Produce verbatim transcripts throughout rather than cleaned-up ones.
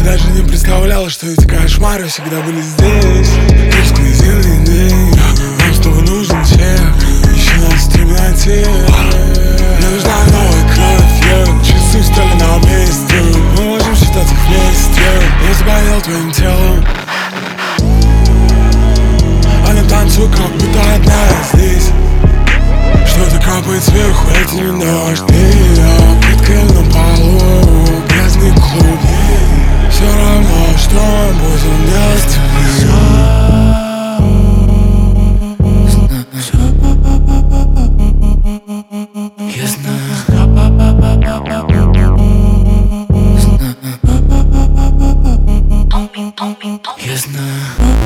даже не представляла, что эти кошмары всегда были здесь. Тусклый зимний день, нам с тобой нужен чек. Ищи нас в темноте. Мне нужна новая кровь, yeah. Часы встали на месте. Мы можем считаться вместе. Я заболел твоим телом. Она танцует, как будто одна здесь. Что-то капает сверху, это не дождь. И я приткнул на полу грязный клуб. Все равно, что мы будем делать. Я знаю. Я знаю.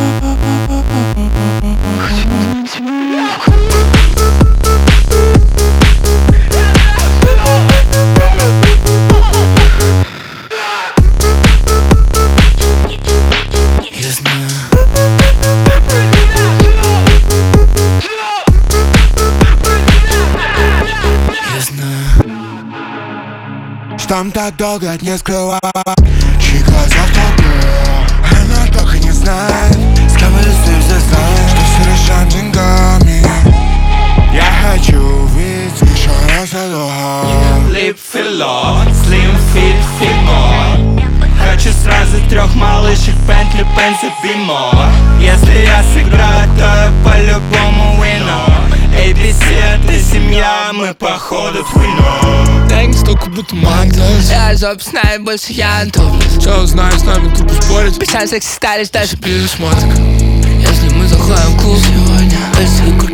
Там так долго не скрывал чьи глаза в толпе. Она так и не знает, с кем ты заставишь, что все решаем деньгами. Я хочу увидеть еще раз эту Lip filler, slim fit figure. Хочу сразу трех малышек, Bentley, Benz и Beamer. Если я сыграю, то я по-любому winner. эй би си это семья, мы походу в хуйню. Тянется только будто мантас. Я жоп знаю, больше я топлес. Все знаю, с нами тупо спорить. Писать секс сталишь, даже пересмотр. если мы заходим в клуб сегодня, если